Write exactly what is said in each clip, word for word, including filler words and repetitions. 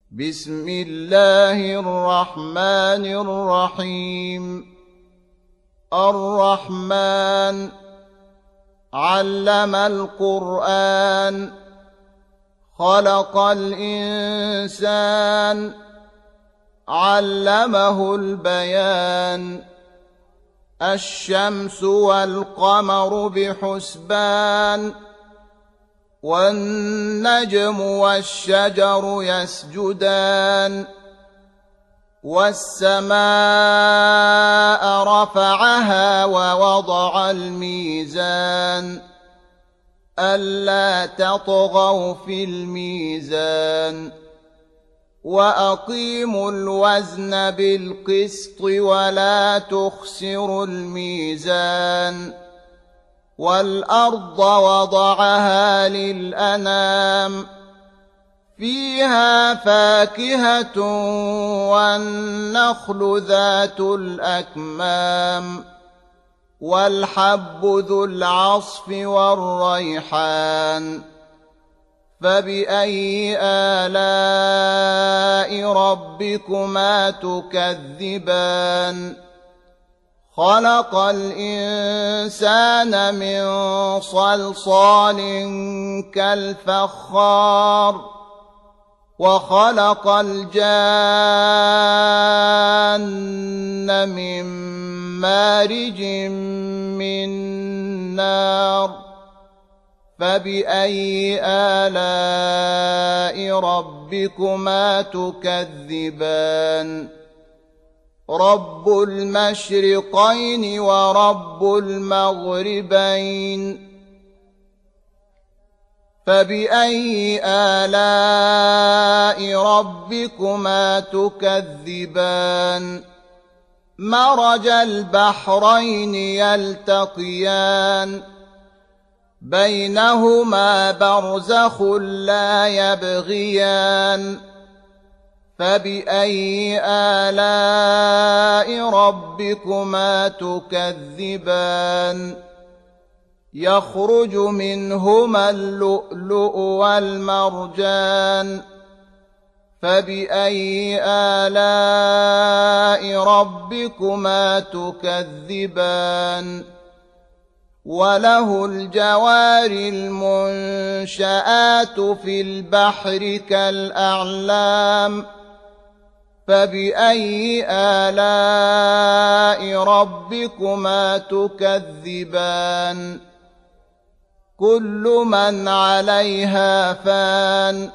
بسم الله الرحمن الرحيم. الرحمن علم القرآن خلق الإنسان علمه البيان. الشمس والقمر بحسبان والنجم والشجر يسجدان. والسماء رفعها ووضع الميزان ألا تطغوا في الميزان وأقيموا الوزن بالقسط ولا تخسروا الميزان. والأرض وضعها للأنام فيها فاكهة والنخل ذات الأكمام والحب ذو العصف والريحان. فبأي آلاء ربكما تكذبان؟ خلق الإنسان من صلصال كالفخار وخلق الجان من مارج من نار. فبأي آلاء ربكما تكذبان؟ رب المشرقين ورب المغربين. فبأي آلاء ربكما تكذبان؟ مرج البحرين يلتقيان بينهما برزخ لا يبغيان. فبأي آلاء ربكما تكذبان؟ يخرج منهما اللؤلؤ والمرجان. فبأي آلاء ربكما تكذبان؟ وله الجوار المنشآت في البحر كالأعلام. فبأي آلاء ربكما تكذبان؟ كل من عليها فان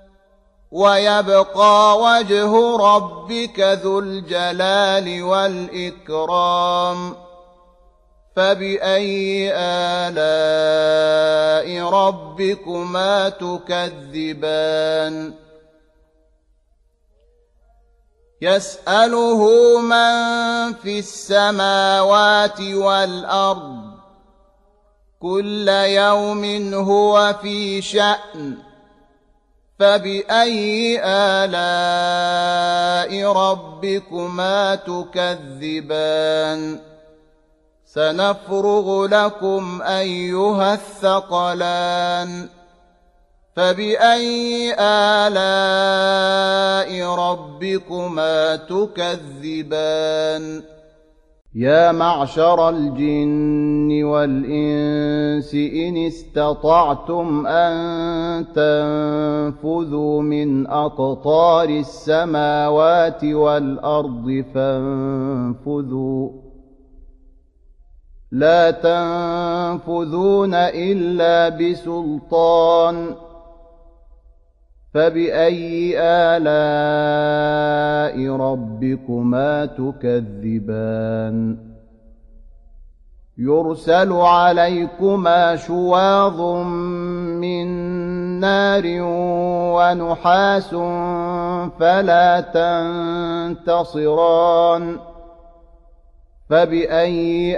ويبقى وجه ربك ذو الجلال والإكرام. فبأي آلاء ربكما تكذبان؟ يسأله من في السماوات والأرض كل يوم هو في شأن. فبأي آلاء ربكما تكذبان؟ سنفرغ لكم أيها الثقلان. فبأي آلاء ربكما تكذبان؟ يا معشر الجن والإنس إن استطعتم أن تنفذوا من أقطار السماوات والأرض فانفذوا لا تنفذون إلا بسلطان. فبأي آلاء ربكما تكذبان؟ يرسل عليكما شواظ من نار ونحاس فلا تنتصران. فبأي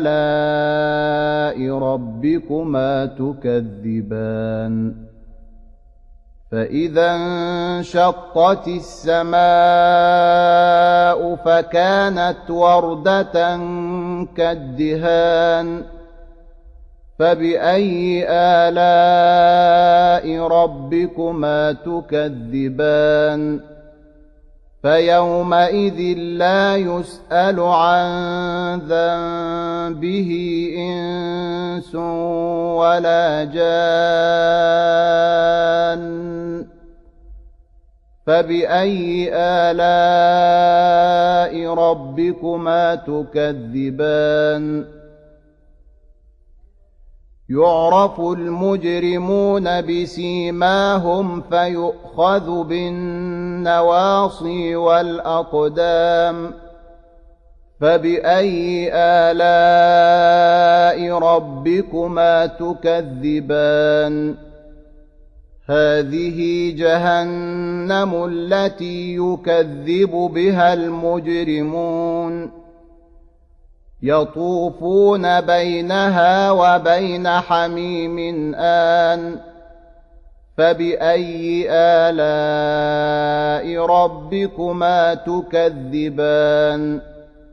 آلاء ربكما تكذبان؟ فإذا انشقت السماء فكانت وردة كالدهان. فبأي آلاء ربكما تكذبان فيومئذ لا يسأل عن ذنبه إنس ولا جان فبأي آلاء ربكما تكذبان يعرف المجرمون بسيماهم فيؤخذ بالنواصي والأقدام فبأي آلاء ربكما تكذبان هذه جهنم التي يكذب بها المجرمون يطوفون بينها وبين حميم آن فبأي آلاء ربكما تكذبان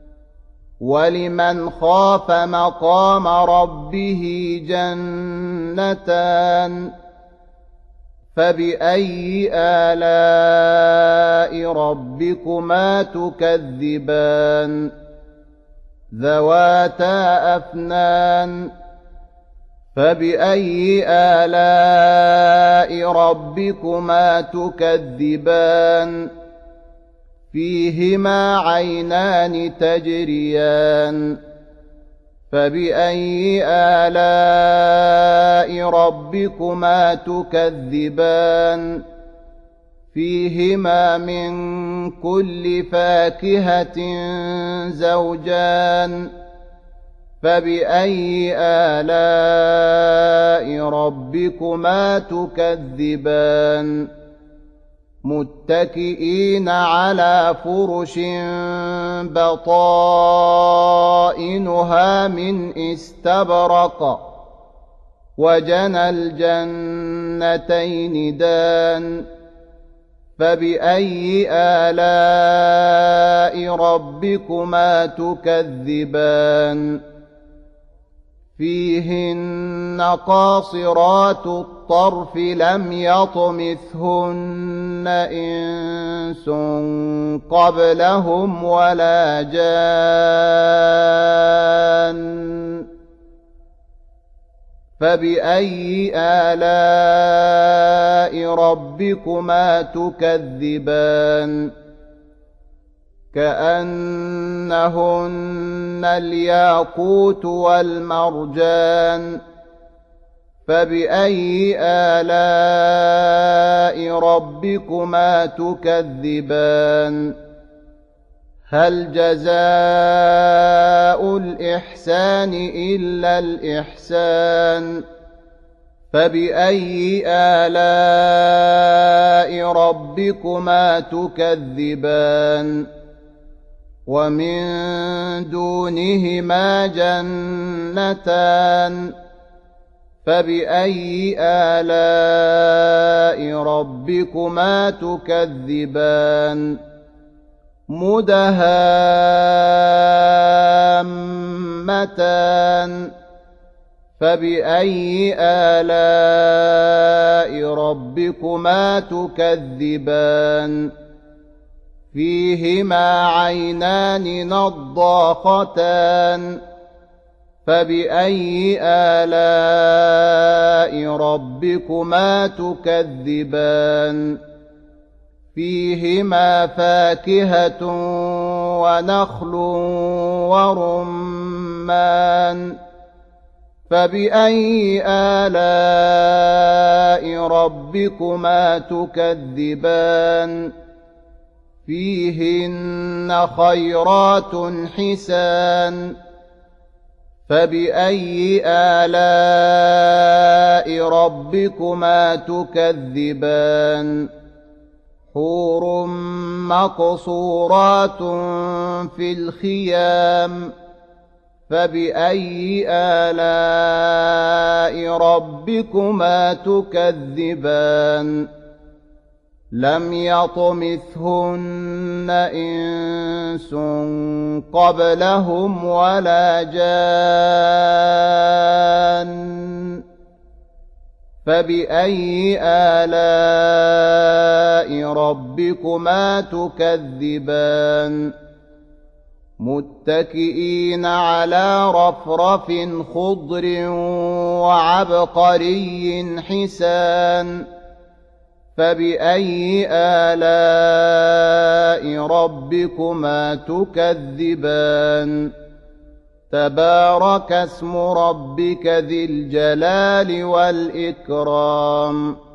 ولمن خاف مقام ربه جنتان فبأي آلاء ربكما تكذبان ذواتا أفنان فبأي آلاء ربكما تكذبان فيهما عينان تجريان فبأي آلاء ربكما تكذبان فيهما من كل فاكهة زوجان فبأي آلاء ربكما تكذبان متكئين على فرش بطائنها من استبرق وجنى الجنتين دان فبأي آلاء ربكما تكذبان فيهن قاصرات الطرف لم يطمثهن إنس قبلهم ولا جان فبأي آلاء ربكما تكذبان كأنهن الياقوت والمرجان فبأي آلاء ربكما تكذبان هل جزاء الإحسان إلا الإحسان فبأي آلاء ربكما تكذبان ومن دونهما جنتان فبأي آلاء ربكما تكذبان مدهامتان فبأي آلاء ربكما تكذبان فيهما عينان نضاختان فبأي آلاء ربكما تكذبان فيهما فاكهة ونخل ورمان فبأي آلاء ربكما تكذبان فيهن خيرات حسان فبأي آلاء ربكما تكذبان حور مقصورات في الخيام فبأي آلاء ربكما تكذبان لم يطمثهن إنس قبلهم ولا جان فبأي آلاء ربكما تكذبان متكئين على رفرف خضر وعبقري حسان فبأي آلاء ربكما تكذبان تبارك اسم ربك ذي الجلال والإكرام